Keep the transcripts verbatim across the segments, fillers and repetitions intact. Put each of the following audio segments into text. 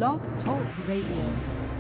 Blog Talk Radio.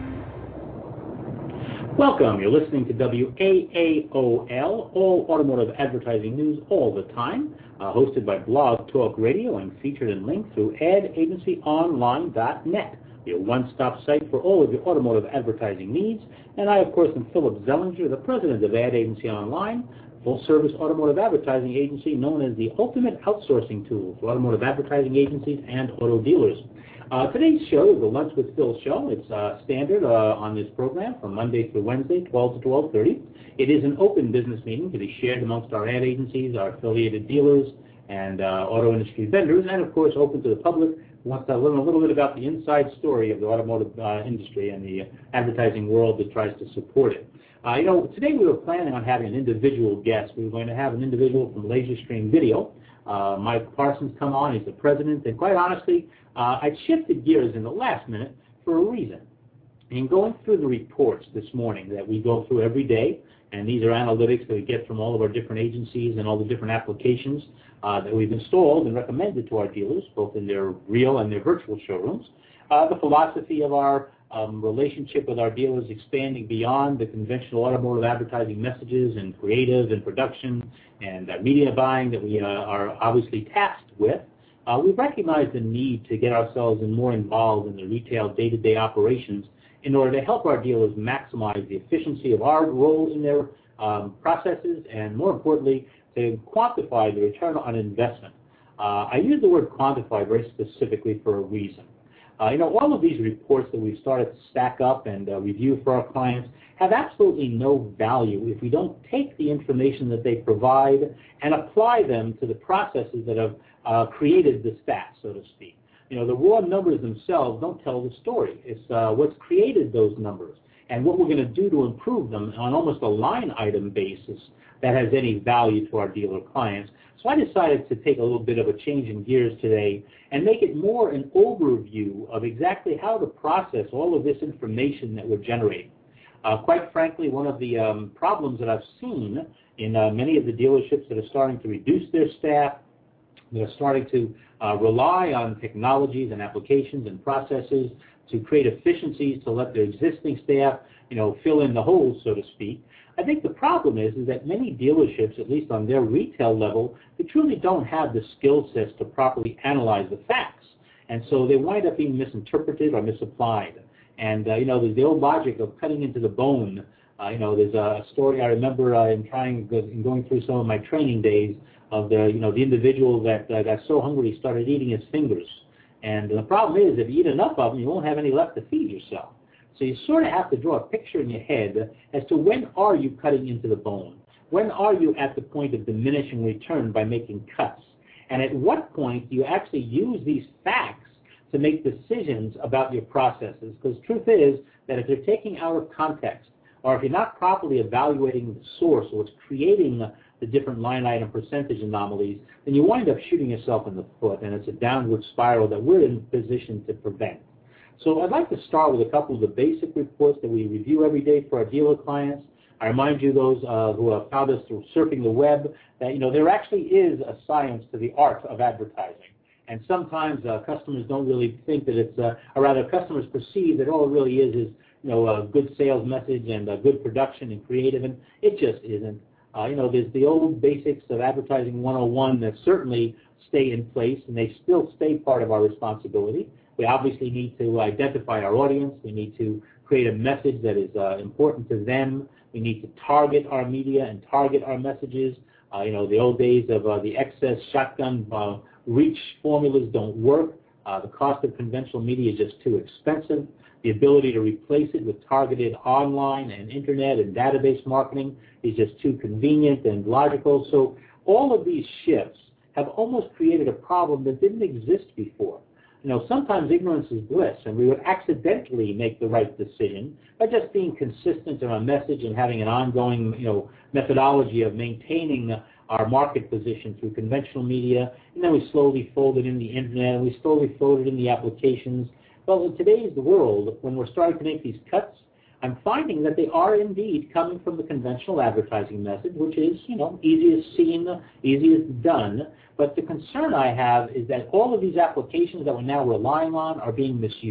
Welcome. You're listening to W A A O L, all automotive advertising news all the time, uh, hosted by Blog Talk Radio and featured and linked through ad agency online dot net, your one-stop site for all of your automotive advertising needs. And I, of course, am Philip Zellinger, the president of Ad Agency Online, full-service automotive advertising agency known as the ultimate outsourcing tool for automotive advertising agencies and auto dealers. Uh, today's show is the Lunch with Phil show. It's uh, standard uh, on this program from Monday through Wednesday, twelve to twelve thirty. It is an open business meeting to be shared amongst our ad agencies, our affiliated dealers, and uh, auto industry vendors, and of course open to the public who wants to learn a little bit about the inside story of the automotive uh, industry and the advertising world that tries to support it. Uh, you know, today we were planning on having an individual guest. We were going to have an individual from LaserStream Video. Uh, Mike Parsons come on. He's the president, and quite honestly, uh, I shifted gears in the last minute for a reason. In going through the reports this morning that we go through every day, and these are analytics that we get from all of our different agencies and all the different applications uh, that we've installed and recommended to our dealers, both in their real and their virtual showrooms, uh, the philosophy of our Um, relationship with our dealers expanding beyond the conventional automotive advertising messages and creative and production and uh, media buying that we uh, are obviously tasked with. Uh, we've recognized the need to get ourselves in more involved in the retail day-to-day operations in order to help our dealers maximize the efficiency of our role in their um, processes and, more importantly, to quantify the return on investment. Uh, I use the word quantify very specifically for a reason. Uh, you know, all of these reports that we've started to stack up and uh, review for our clients have absolutely no value if we don't take the information that they provide and apply them to the processes that have uh, created the stats, so to speak. You know, the raw numbers themselves don't tell the story. It's uh, what's created those numbers and what we're going to do to improve them on almost a line item basis that has any value to our dealer clients. So I decided to take a little bit of a change in gears today and make it more an overview of exactly how to process all of this information that we're generating. Uh, quite frankly, one of the um, problems that I've seen in uh, many of the dealerships that are starting to reduce their staff, that are starting to uh, rely on technologies and applications and processes to create efficiencies to let their existing staff, you know, fill in the holes, so to speak. I think the problem is, is that many dealerships, at least on their retail level, they truly don't have the skill sets to properly analyze the facts. And so they wind up being misinterpreted or misapplied. And, uh, you know, there's the old logic of cutting into the bone. Uh, you know, there's a story I remember uh, in trying, in going through some of my training days of the, you know, the individual that uh, got so hungry he started eating his fingers. And the problem is, if you eat enough of them, you won't have any left to feed yourself. So you sort of have to draw a picture in your head as to when are you cutting into the bone? When are you at the point of diminishing return by making cuts? And at what point do you actually use these facts to make decisions about your processes? Because the truth is that if you're taking out of context, or if you're not properly evaluating the source or what's creating the different line item percentage anomalies, then you wind up shooting yourself in the foot, and it's a downward spiral that we're in position to prevent. So I'd like to start with a couple of the basic reports that we review every day for our dealer clients. I remind you, those uh, who have found us through surfing the web, that, you know, there actually is a science to the art of advertising. And sometimes uh, customers don't really think that it's, uh, or rather customers perceive that all it really is is, you know, a good sales message and a good production and creative, and it just isn't. Uh, you know, there's the old basics of advertising one oh one that certainly stay in place, and they still stay part of our responsibility. We obviously need to identify our audience. We need to create a message that is uh, important to them. We need to target our media and target our messages. Uh, you know, the old days of uh, the excess shotgun uh, reach formulas don't work. Uh, the cost of conventional media is just too expensive. The ability to replace it with targeted online and internet and database marketing is just too convenient and logical. So all of these shifts have almost created a problem that didn't exist before. You know, sometimes ignorance is bliss, and we would accidentally make the right decision by just being consistent in our message and having an ongoing, you know, methodology of maintaining our market position through conventional media, and then we slowly fold it in the internet, and we slowly fold it in the applications. Well, in today's world, when we're starting to make these cuts, I'm finding that they are indeed coming from the conventional advertising method, which is, you know, easiest seen, easiest done. But the concern I have is that all of these applications that we're now relying on are being misused.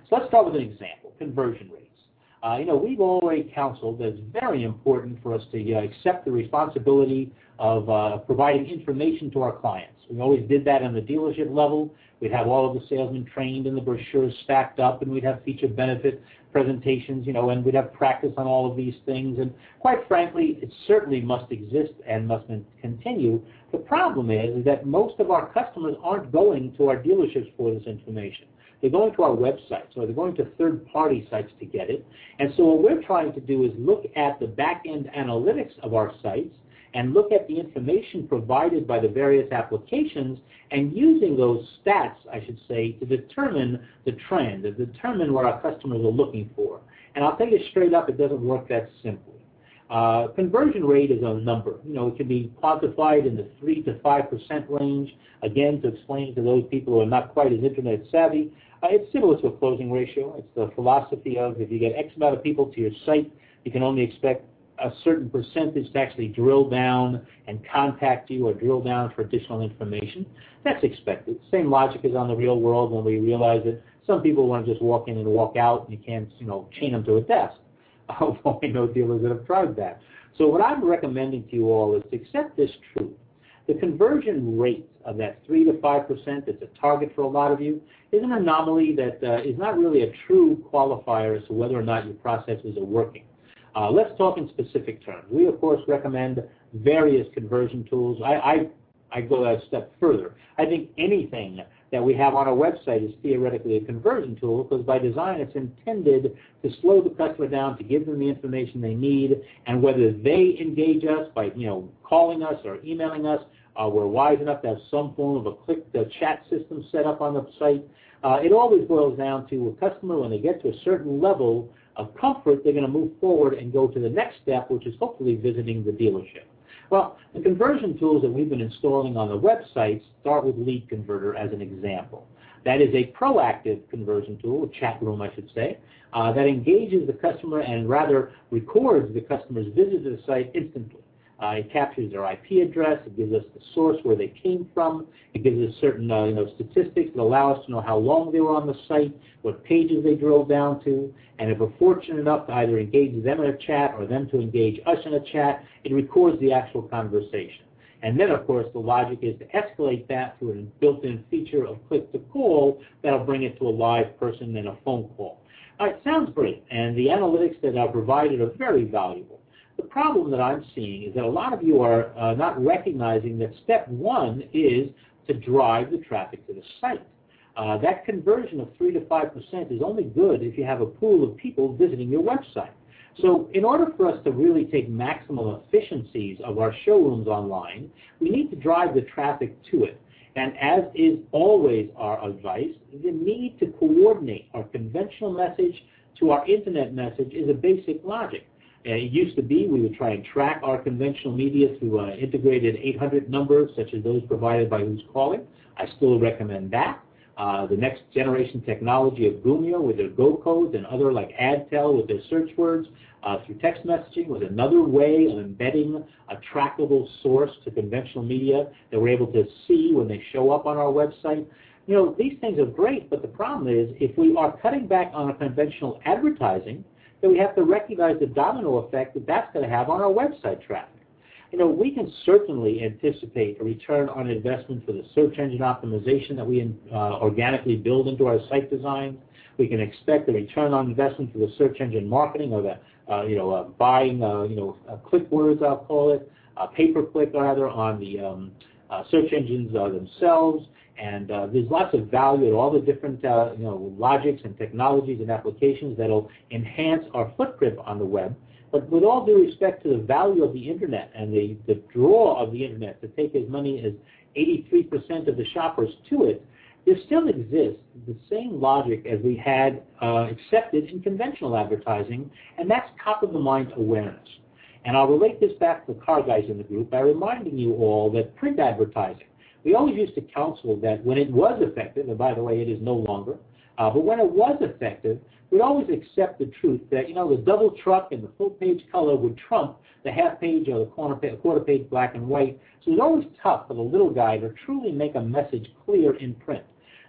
So let's start with an example, conversion rates. Uh, you know, we've already counseled that it's very important for us to uh, accept the responsibility of uh, providing information to our clients. We always did that on the dealership level. We'd have all of the salesmen trained and the brochures stacked up, and we'd have feature benefit presentations, you know, and we'd have practice on all of these things. And quite frankly, it certainly must exist and must continue. The problem is, is that most of our customers aren't going to our dealerships for this information. They're going to our websites, or they're going to third-party sites to get it. And so what we're trying to do is look at the back-end analytics of our sites and look at the information provided by the various applications and using those stats, I should say, to determine the trend, to determine what our customers are looking for. And I'll tell you straight up, it doesn't work that simply. Uh, conversion rate is a number. You know, it can be quantified in the three to five percent range. Again, to explain to those people who are not quite as internet savvy, uh, it's similar to a closing ratio. It's the philosophy of if you get X amount of people to your site, you can only expect a certain percentage to actually drill down and contact you or drill down for additional information. That's expected. Same logic is on the real world when we realize that some people want to just walk in and walk out, and you can't, you know, chain them to a desk. Although I know dealers that have tried that. So what I'm recommending to you all is to accept this truth. The conversion rate of that three to five percent that's a target for a lot of you is an anomaly that uh, is not really a true qualifier as to whether or not your processes are working. Uh, let's talk in specific terms. We, of course, recommend various conversion tools. I, I, I go a step further. I think anything that we have on our website is theoretically a conversion tool because by design it's intended to slow the customer down, to give them the information they need, and whether they engage us by, you know, calling us or emailing us, uh, we're wise enough to have some form of a click the chat system set up on the site. Uh, it always boils down to a customer, when they get to a certain level of comfort, they're going to move forward and go to the next step, which is hopefully visiting the dealership. Well, the conversion tools that we've been installing on the website start with Lead Converter as an example. That is a proactive conversion tool, a chat room, I should say, uh, that engages the customer and rather records the customer's visit to the site instantly. Uh, it captures their I P address. It gives us the source where they came from. It gives us certain uh, you know, statistics that allow us to know how long they were on the site, what pages they drove down to, and if we're fortunate enough to either engage them in a chat or them to engage us in a chat, it records the actual conversation. And then, of course, the logic is to escalate that to a built-in feature of click-to-call that'll bring it to a live person and a phone call. All right, sounds great, and the analytics that are provided are very valuable. The problem that I'm seeing is that a lot of you are uh, not recognizing that step one is to drive the traffic to the site. Uh, that conversion of three to five percent is only good if you have a pool of people visiting your website. So in order for us to really take maximum efficiencies of our showrooms online, we need to drive the traffic to it. And as is always our advice, the need to coordinate our conventional message to our internet message is a basic logic. Uh, it used to be we would try and track our conventional media through uh, integrated eight hundred numbers, such as those provided by Who's Calling. I still recommend that. Uh, the next generation technology of Gumio with their Go codes and other like AdTel with their search words uh, through text messaging was another way of embedding a trackable source to conventional media that we're able to see when they show up on our website. You know, these things are great, but the problem is if we are cutting back on our conventional advertising, then we have to recognize the domino effect that that's going to have on our website traffic. You know, we can certainly anticipate a return on investment for the search engine optimization that we uh, organically build into our site designs. We can expect a return on investment for the search engine marketing or the, uh, you know, uh, buying, uh, you know, uh, click words, I'll call it, uh, pay-per-click rather, on the um, uh, search engines uh, themselves. And uh, there's lots of value in all the different, uh, you know, logics and technologies and applications that will enhance our footprint on the web. But with all due respect to the value of the Internet and the, the draw of the Internet to take as many as eighty-three percent of the shoppers to it, there still exists the same logic as we had uh, accepted in conventional advertising, and that's top-of-the-mind awareness. And I'll relate this back to the car guys in the group by reminding you all that print advertising, we always used to counsel that when it was effective, and by the way, it is no longer, uh, but when it was effective, we'd always accept the truth that, you know, the double truck and the full page color would trump the half page or the corner page, quarter page black and white. So it's always tough for the little guy to truly make a message clear in print.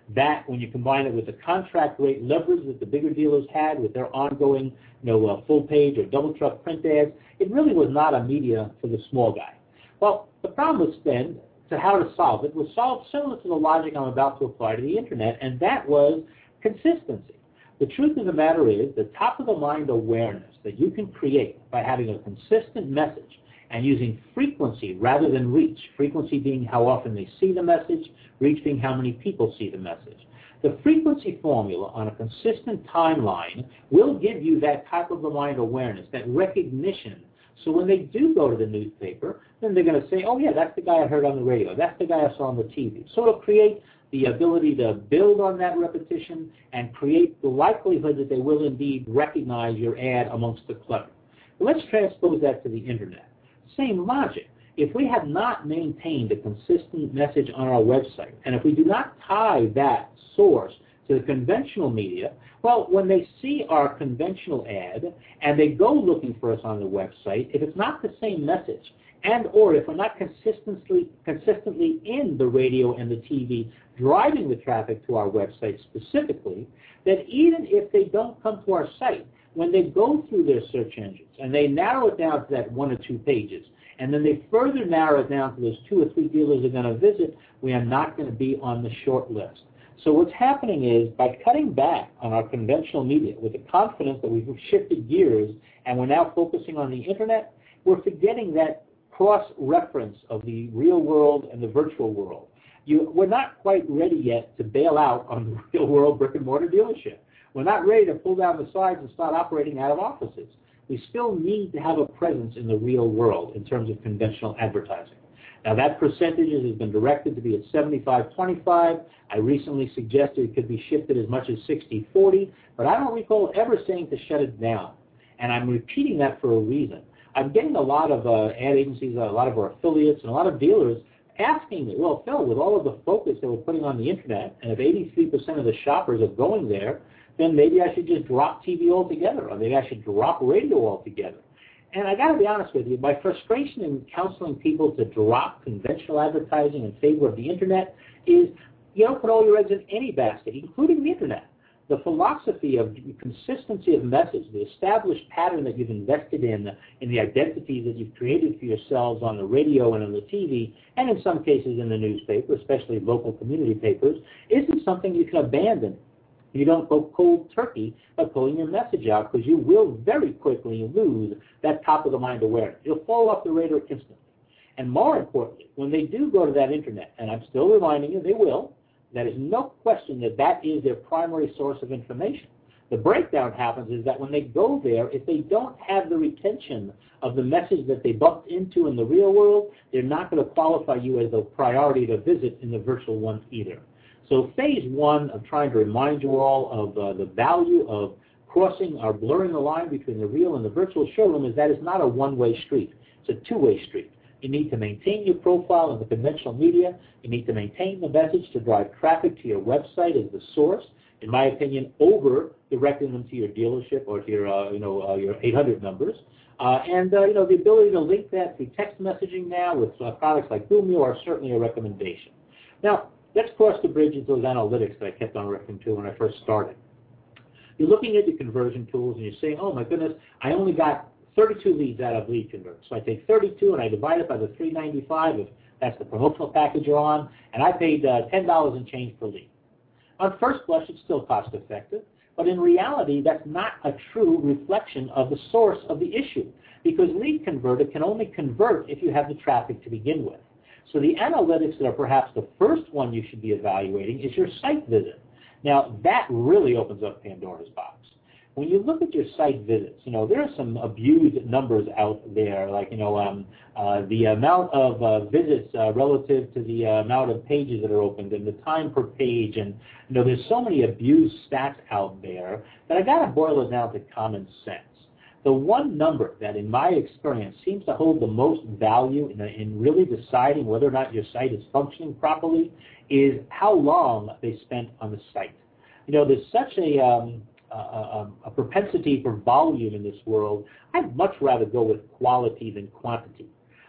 That, when you combine it with the contract rate leverage that the bigger dealers had with their ongoing, you know, uh, full page or double truck print ads, it really was not a media for the small guy. Well, the problem was then, to how to solve it, was solved similar to the logic I'm about to apply to the internet, and that was consistency. The truth of the matter is the top-of-the-mind awareness that you can create by having a consistent message and using frequency rather than reach, frequency being how often they see the message, reach being how many people see the message. The frequency formula on a consistent timeline will give you that top-of-the-mind awareness, that recognition. So when they do go to the newspaper, then they're going to say, oh, yeah, that's the guy I heard on the radio. That's the guy I saw on the T V. So it'll create the ability to build on that repetition and create the likelihood that they will indeed recognize your ad amongst the clutter. But let's transpose that to the internet. Same logic. If we have not maintained a consistent message on our website, and if we do not tie that source to the conventional media, well, when they see our conventional ad and they go looking for us on the website, if it's not the same message, and or if we're not consistently consistently in the radio and the T V driving the traffic to our website specifically, that even if they don't come to our site, when they go through their search engines and they narrow it down to that one or two pages, and then they further narrow it down to those two or three dealers they're going to visit, we are not going to be on the short list. So what's happening is, by cutting back on our conventional media with the confidence that we've shifted gears and we're now focusing on the internet, we're forgetting that cross-reference of the real world and the virtual world. You, we're not quite ready yet to bail out on the real world brick-and-mortar dealership. We're not ready to pull down the sides and start operating out of offices. We still need to have a presence in the real world in terms of conventional advertising. Now, that percentage has been directed to be at seventy-five twenty-five. I recently suggested it could be shifted as much as sixty forty, but I don't recall ever saying to shut it down. And I'm repeating that for a reason. I'm getting a lot of uh, ad agencies, a lot of our affiliates, and a lot of dealers asking me, well, Phil, with all of the focus that we're putting on the internet, and if eighty-three percent of the shoppers are going there, then maybe I should just drop T V altogether, or maybe I should drop radio altogether. And I got to be honest with you, my frustration in counseling people to drop conventional advertising in favor of the internet is you don't put all your eggs in any basket, including the internet. The philosophy of consistency of message, the established pattern that you've invested in, in the identities that you've created for yourselves on the radio and on the T V, and in some cases in the newspaper, especially local community papers, isn't something you can abandon. You don't go cold turkey by pulling your message out, because you will very quickly lose that top-of-the-mind awareness. You'll fall off the radar instantly. And more importantly, when they do go to that internet, and I'm still reminding you they will, there is no question that that is their primary source of information. The breakdown happens is that when they go there, if they don't have the retention of the message that they bumped into in the real world, they're not going to qualify you as a priority to visit in the virtual one either. So phase one of trying to remind you all of uh, the value of crossing or blurring the line between the real and the virtual showroom is that it's not a one-way street. It's a two-way street. You need to maintain your profile in the conventional media. You need to maintain the message to drive traffic to your website as the source, in my opinion, over directing them to your dealership or to your, uh, you know, uh, your eight hundred numbers. Uh, and, uh, you know, the ability to link that through text messaging now with uh, products like Boomio are certainly a recommendation. Now, let's cross the bridge into those analytics that I kept on referring to when I first started. You're looking at your conversion tools and you're saying, oh my goodness, I only got thirty-two leads out of Lead Convert. So I take thirty-two and I divide it by the three ninety-five if that's the promotional package you're on, and I paid uh, ten dollars and change per lead. On first blush, it's still cost effective, but in reality, that's not a true reflection of the source of the issue, because Lead Converter can only convert if you have the traffic to begin with. So the analytics that are perhaps the first one you should be evaluating is your site visit. Now, that really opens up Pandora's box. When you look at your site visits, you know, there are some abused numbers out there, like, you know, um, uh, the amount of uh, visits uh, relative to the uh, amount of pages that are opened and the time per page. And, you know, there's so many abused stats out there that I got to boil it down to common sense. The one number that, in my experience, seems to hold the most value in, in really deciding whether or not your site is functioning properly is how long they spent on the site. You know, there's such a, um, a, a propensity for volume in this world. I'd much rather go with quality than quantity.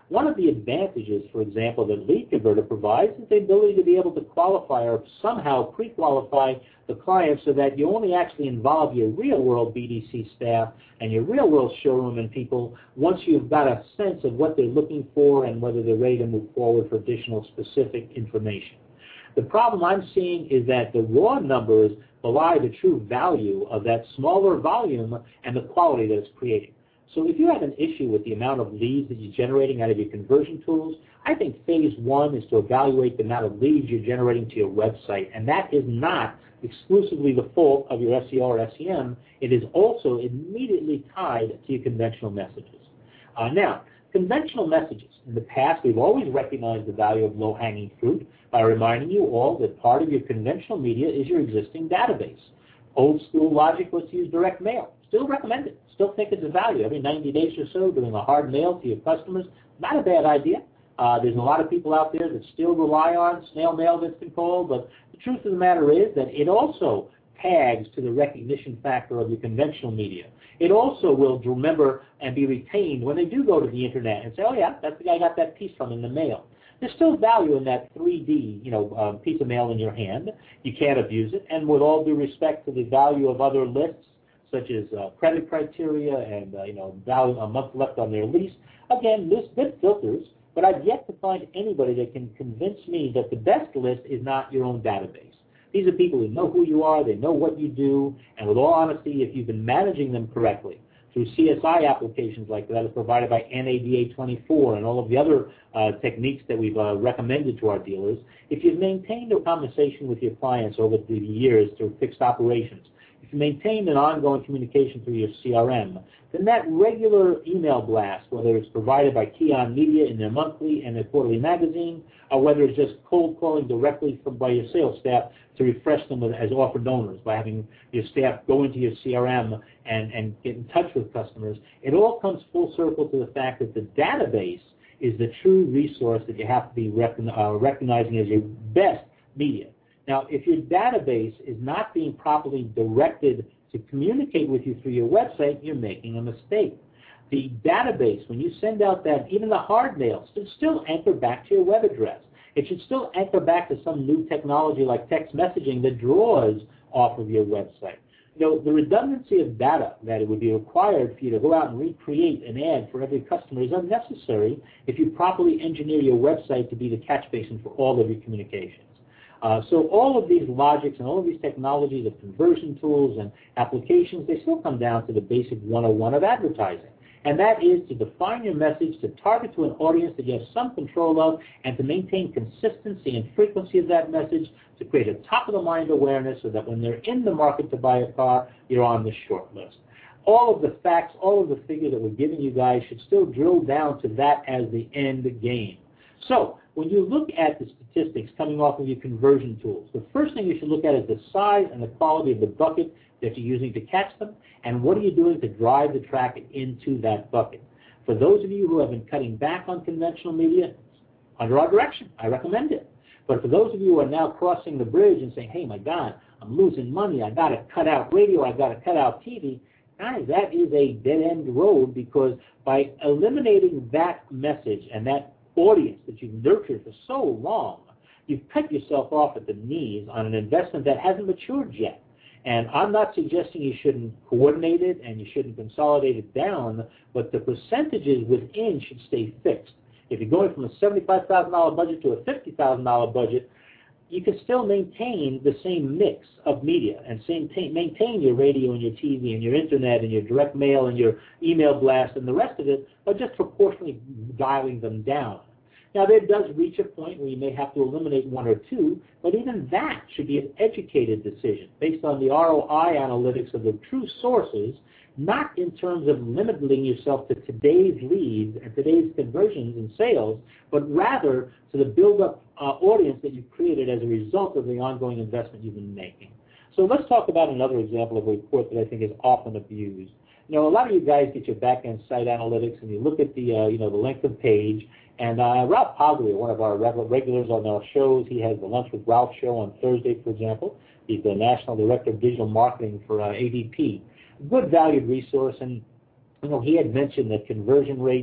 One of the advantages, for example, that Lead Converter provides is the ability to be able to qualify or somehow pre-qualify the client so that you only actually involve your real-world B D C staff and your real-world showroom and people once you've got a sense of what they're looking for and whether they're ready to move forward for additional specific information. The problem I'm seeing is that the raw numbers belie the true value of that smaller volume and the quality that it's creating. So if you have an issue with the amount of leads that you're generating out of your conversion tools, I think phase one is to evaluate the amount of leads you're generating to your website, and that is not exclusively the fault of your S E O or S E M. It is also immediately tied to your conventional messages. Uh, now, conventional messages. In the past, we've always recognized the value of low-hanging fruit by reminding you all that part of your conventional media is your existing database. Old school logic was to use direct mail. Still recommend it. Still think it's a value. Every ninety days or so, doing a hard mail to your customers, not a bad idea. Uh, there's a lot of people out there that still rely on snail mail that's been called, but the truth of the matter is that it also tags to the recognition factor of your conventional media. It also will remember and be retained when they do go to the internet and say, oh yeah, that's the guy I got that piece from in the mail. There's still value in that three D, you know, uh, piece of mail in your hand. You can't abuse it. And with all due respect to the value of other lists, such as uh, credit criteria and, uh, you know, value a month left on their lease, again, list bit filters, but I've yet to find anybody that can convince me that the best list is not your own database. These are people who know who you are, they know what you do, and with all honesty, if you've been managing them correctly, through C S I applications like that as provided by N A D A twenty-four and all of the other uh, techniques that we've uh, recommended to our dealers, if you've maintained a conversation with your clients over the years through fixed operations, if you maintain an ongoing communication through your C R M, then that regular email blast, whether it's provided by Keon Media in their monthly and their quarterly magazine, or whether it's just cold calling directly from by your sales staff to refresh them with, as offer donors by having your staff go into your C R M and, and get in touch with customers, it all comes full circle to the fact that the database is the true resource that you have to be recon, uh, recognizing as your best media. Now, if your database is not being properly directed to communicate with you through your website, you're making a mistake. The database, when you send out that, even the hard mail, should still anchor back to your web address. It should still anchor back to some new technology like text messaging that draws off of your website. You know, the redundancy of data that it would be required for you to go out and recreate an ad for every customer is unnecessary if you properly engineer your website to be the catch basin for all of your communications. Uh, so all of these logics and all of these technologies of conversion tools and applications, they still come down to the basic one oh one of advertising. And that is to define your message, to target to an audience that you have some control of, and to maintain consistency and frequency of that message to create a top-of-the-mind awareness so that when they're in the market to buy a car, you're on the short list. All of the facts, all of the figures that we're giving you guys should still drill down to that as the end game. So when you look at the statistics coming off of your conversion tools, the first thing you should look at is the size and the quality of the bucket that you're using to catch them, and what are you doing to drive the traffic into that bucket. For those of you who have been cutting back on conventional media, under our direction, I recommend it. But for those of you who are now crossing the bridge and saying, hey, my God, I'm losing money, I've got to cut out radio, I've got to cut out T V, guys, that is a dead-end road, because by eliminating that message and that audience that you've nurtured for so long, you've cut yourself off at the knees on an investment that hasn't matured yet. And I'm not suggesting you shouldn't coordinate it and you shouldn't consolidate it down, but the percentages within should stay fixed. If you're going from a seventy-five thousand dollar budget to a fifty thousand dollar budget, you can still maintain the same mix of media and same maintain your radio and your T V and your internet and your direct mail and your email blast and the rest of it, but just proportionally dialing them down. Now, there does reach a point where you may have to eliminate one or two, but even that should be an educated decision based on the R O I analytics of the true sources, not in terms of limiting yourself to today's leads and today's conversions and sales, but rather to the build-up uh, audience that you've created as a result of the ongoing investment you've been making. So let's talk about another example of a report that I think is often abused. You know, a lot of you guys get your back-end site analytics and you look at the, uh, you know, the length of page. And uh, Ralph Poglia, one of our regulars on our shows, he has the Lunch with Ralph show on Thursday, for example. He's the National Director of Digital Marketing for uh, A D P. Good valued resource, and you know he had mentioned that conversion rates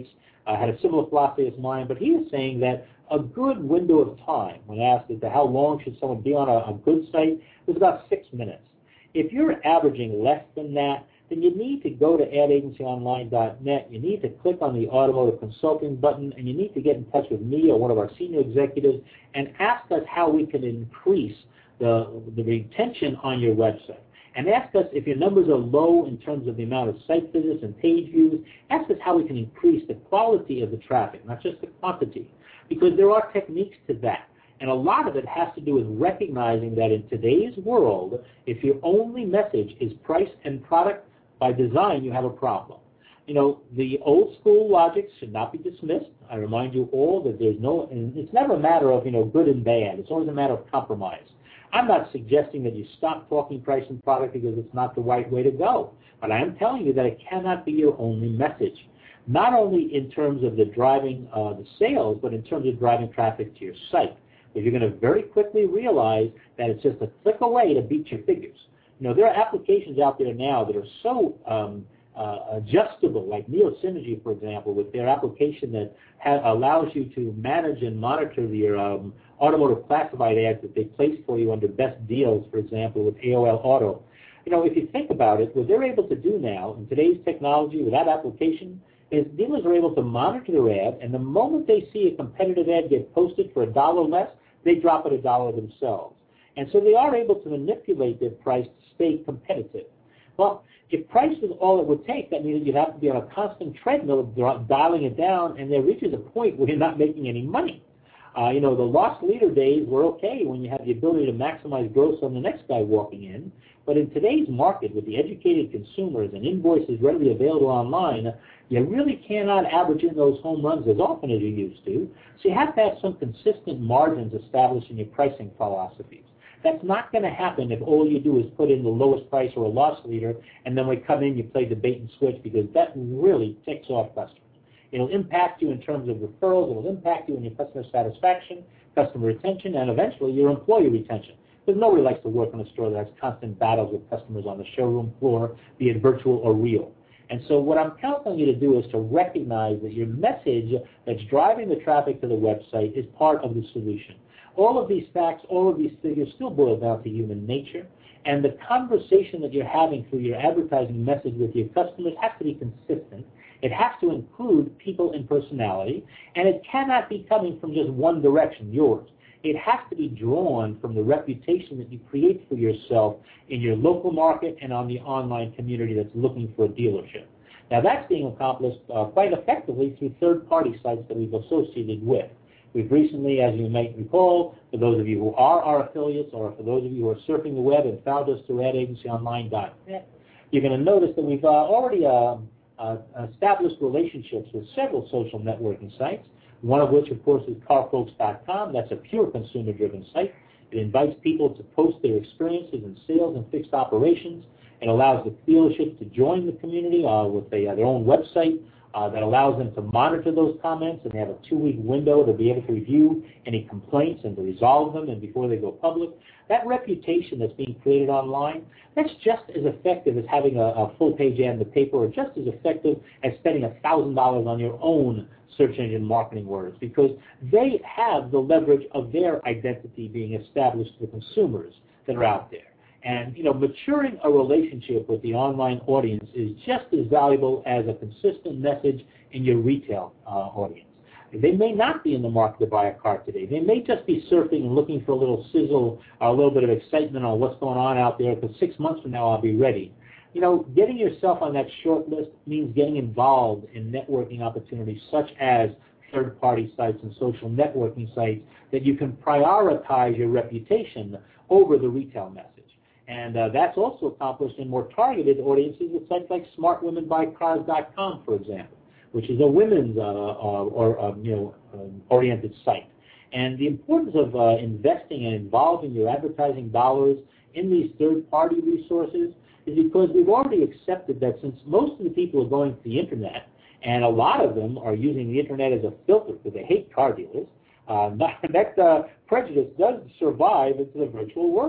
uh, had a similar philosophy as mine, but he was saying that a good window of time, when asked as to how long should someone be on a, a good site, was about six minutes. If you're averaging less than that, then you need to go to ad agency online dot net, you need to click on the automotive consulting button, and you need to get in touch with me or one of our senior executives and ask us how we can increase the, the retention on your website. And ask us if your numbers are low in terms of the amount of site visits and page views, ask us how we can increase the quality of the traffic, not just the quantity, because there are techniques to that. And a lot of it has to do with recognizing that in today's world, if your only message is price and product, by design, you have a problem. You know, the old school logic should not be dismissed. I remind you all that there's no, and it's never a matter of, you know, good and bad. It's always a matter of compromise. I'm not suggesting that you stop talking price and product because it's not the right way to go. But I am telling you that it cannot be your only message. Not only in terms of the driving uh, the sales, but in terms of driving traffic to your site. Because you're going to very quickly realize that it's just a click away to beat your figures. You know, there are applications out there now that are so um, uh, adjustable, like NeoSynergy, for example, with their application that ha allows you to manage and monitor your um, automotive classified ads that they place for you under best deals, for example, with A O L Auto. You know, if you think about it, what they're able to do now in today's technology with that application is dealers are able to monitor their ad, and the moment they see a competitive ad get posted for a dollar less, they drop it a dollar themselves. And so they are able to manipulate their price to stay competitive. Well, if price was all it would take, that means you'd have to be on a constant treadmill of dialing it down, and there reaches a point where you're not making any money. Uh, you know, the loss leader days were okay when you had the ability to maximize gross on the next guy walking in. But in today's market, with the educated consumers and invoices readily available online, you really cannot average in those home runs as often as you used to. So you have to have some consistent margins established in your pricing philosophies. That's not going to happen if all you do is put in the lowest price or a loss leader, and then when you come in, you play the bait and switch, because that really ticks off customers. It'll impact you in terms of referrals. It'll impact you in your customer satisfaction, customer retention, and eventually your employee retention. Because nobody likes to work in a store that has constant battles with customers on the showroom floor, be it virtual or real. And so what I'm counting you to do is to recognize that your message that's driving the traffic to the website is part of the solution. All of these facts, all of these figures still boil down to human nature, and the conversation that you're having through your advertising message with your customers has to be consistent. It has to include people and personality, and it cannot be coming from just one direction, yours. It has to be drawn from the reputation that you create for yourself in your local market and on the online community that's looking for a dealership. Now, that's being accomplished uh, quite effectively through third-party sites that we've associated with. We've recently, as you might recall, for those of you who are our affiliates, or for those of you who are surfing the web and found us through ad agency online dot net, you're going to notice that we've uh, already uh, uh, established relationships with several social networking sites, one of which, of course, is car folks dot com. That's a pure consumer-driven site. It invites people to post their experiences in sales and fixed operations. It allows the dealerships to join the community uh, with a, uh, their own website. Uh, that allows them to monitor those comments, and they have a two-week window to be able to review any complaints and to resolve them and before they go public. That reputation that's being created online, that's just as effective as having a, a full-page ad in the paper, or just as effective as spending one thousand dollars on your own search engine marketing words, because they have the leverage of their identity being established to the consumers that are out there. And, you know, maturing a relationship with the online audience is just as valuable as a consistent message in your retail uh, audience. They may not be in the market to buy a car today. They may just be surfing and looking for a little sizzle or a little bit of excitement on what's going on out there, because six months from now I'll be ready. You know, getting yourself on that short list means getting involved in networking opportunities such as third-party sites and social networking sites that you can prioritize your reputation over the retail message. And uh, that's also accomplished in more targeted audiences with sites like smart women buy cars dot com, for example, which is a women's uh, uh, or um, you know um, oriented site. And the importance of uh, investing and involving your advertising dollars in these third-party resources is because we've already accepted that since most of the people are going to the internet, and a lot of them are using the internet as a filter because they hate car dealers, uh, that uh, prejudice does survive into the virtual world.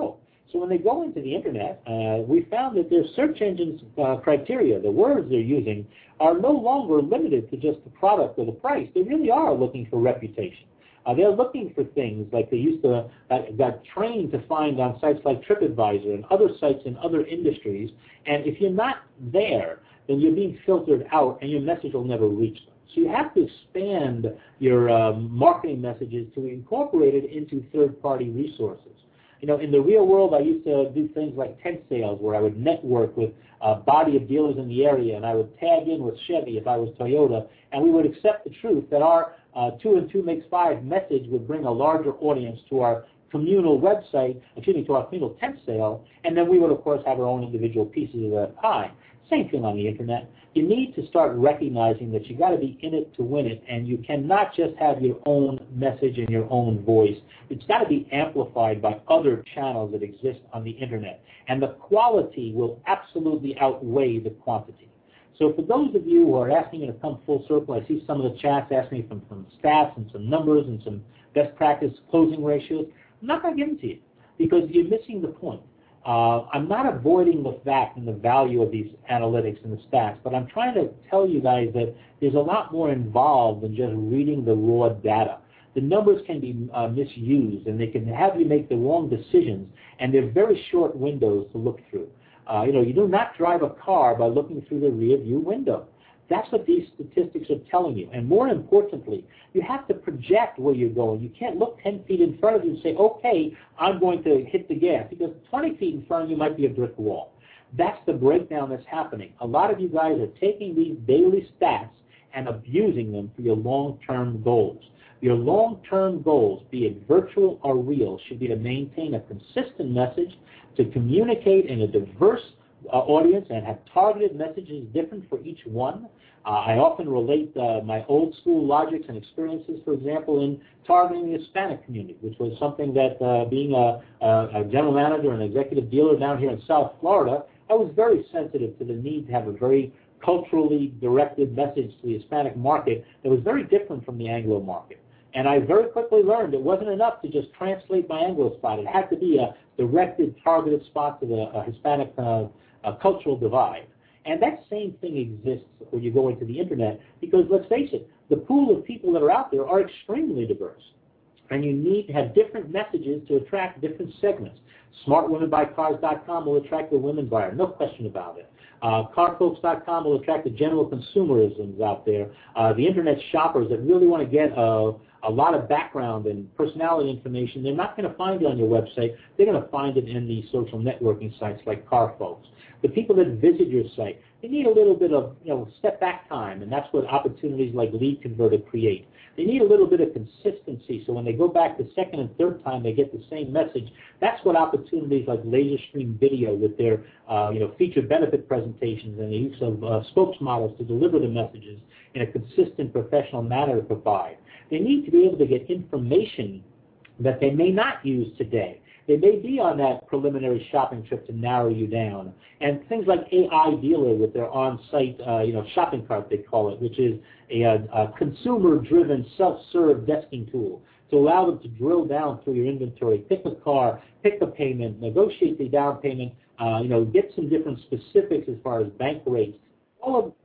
So when they go into the internet, uh, we found that their search engine's uh, criteria, the words they're using, are no longer limited to just the product or the price. They really are looking for reputation. Uh, they're looking for things like they used to, uh, got trained to find on sites like TripAdvisor and other sites in other industries. And if you're not there, then you're being filtered out and your message will never reach them. So you have to expand your um, marketing messages to incorporate it into third-party resources. You know, in the real world, I used to do things like tent sales where I would network with a body of dealers in the area, and I would tag in with Chevy if I was Toyota, and we would accept the truth that our uh, two and two makes five message would bring a larger audience to our communal website, excuse me, to our communal tent sale, and then we would, of course, have our own individual pieces of that pie. Same thing on the internet. You need to start recognizing that you got to be in it to win it, and you cannot just have your own message and your own voice. It's got to be amplified by other channels that exist on the internet, and the quality will absolutely outweigh the quantity. So for those of you who are asking me to come full circle, I see some of the chats asking me from, from stats and some numbers and some best practice closing ratios. I'm not going to give them to you because you're missing the point. Uh, I'm not avoiding the fact and the value of these analytics and the stats, but I'm trying to tell you guys that there's a lot more involved than just reading the raw data. The numbers can be uh, misused, and they can have you make the wrong decisions, and they're very short windows to look through. Uh, you know, you do not drive a car by looking through the rear view window. That's what these statistics are telling you. And more importantly, you have to project where you're going. You can't look ten feet in front of you and say, okay, I'm going to hit the gas, because twenty feet in front of you might be a brick wall. That's the breakdown that's happening. A lot of you guys are taking these daily stats and abusing them for your long-term goals. Your long-term goals, be it virtual or real, should be to maintain a consistent message, to communicate in a diverse Uh, audience and have targeted messages different for each one. Uh, I often relate uh, my old school logics and experiences, for example, in targeting the Hispanic community, which was something that uh, being a, a, a general manager and executive dealer down here in South Florida, I was very sensitive to the need to have a very culturally directed message to the Hispanic market that was very different from the Anglo market. And I very quickly learned it wasn't enough to just translate my Anglo spot. It had to be a directed, targeted spot to the uh, Hispanic uh, uh, cultural divide. And that same thing exists when you go into the internet, because let's face it, the pool of people that are out there are extremely diverse. And you need to have different messages to attract different segments. smart women buy cars dot com will attract the women buyer, no question about it. Uh, car folks dot com will attract the general consumerisms out there, uh, the internet shoppers that really want to get a, a lot of background and personality information. They're not going to find it on your website. They're going to find it in the social networking sites like CarFolks. The people that visit your site, they need a little bit of, you know, step back time, and that's what opportunities like Lead Converter create. They need a little bit of consistency, so when they go back the second and third time, they get the same message. That's what opportunities like LaserStream Video with their, uh, you know, featured benefit presentations and the use of uh, spokesmodels to deliver the messages in a consistent, professional manner provide. They need to be able to get information that they may not use today. They may be on that preliminary shopping trip to narrow you down. And things like A I Dealer with their on-site uh, you know, shopping cart, they call it, which is a, a consumer-driven self-serve desking tool to allow them to drill down through your inventory, pick a car, pick a payment, negotiate the down payment, uh, you know, get some different specifics as far as bank rates. All of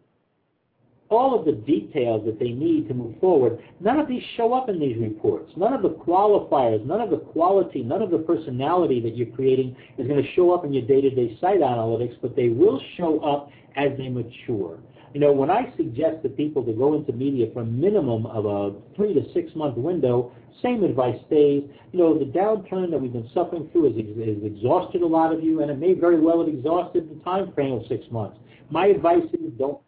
all of the details that they need to move forward, none of these show up in these reports. None of the qualifiers, none of the quality, none of the personality that you're creating is going to show up in your day-to-day site analytics, but they will show up as they mature. You know, when I suggest to people to go into media for a minimum of a three to six month window, same advice stays. You know, the downturn that we've been suffering through has, has exhausted a lot of you, and it may very well have exhausted the time frame of six months. My advice is don't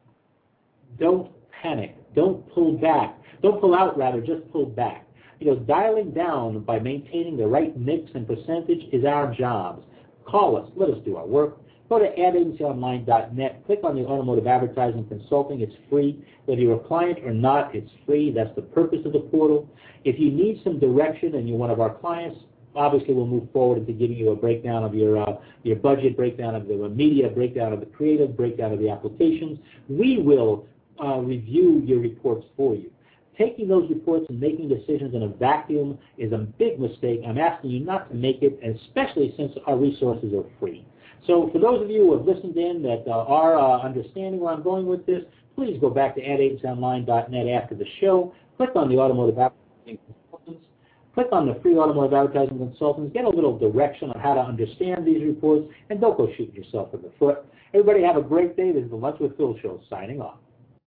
Don't panic. Don't pull back. Don't pull out, rather, just pull back. You know, dialing down by maintaining the right mix and percentage is our jobs. Call us. Let us do our work. Go to ad agency online dot net. Click on the Automotive Advertising Consulting. It's free. Whether you're a client or not, it's free. That's the purpose of the portal. If you need some direction and you're one of our clients, obviously we'll move forward into giving you a breakdown of your uh, your budget, breakdown of the media, breakdown of the creative, breakdown of the applications. We will Uh, review your reports for you. Taking those reports and making decisions in a vacuum is a big mistake. I'm asking you not to make it, especially since our resources are free. So for those of you who have listened in that uh, are uh, understanding where I'm going with this, please go back to ad agency online dot net after the show, click on the Automotive Advertising Consultants, click on the free Automotive Advertising Consultants, get a little direction on how to understand these reports, and don't go shooting yourself in the foot. Everybody have a great day. This is the Lunch with Phil show signing off.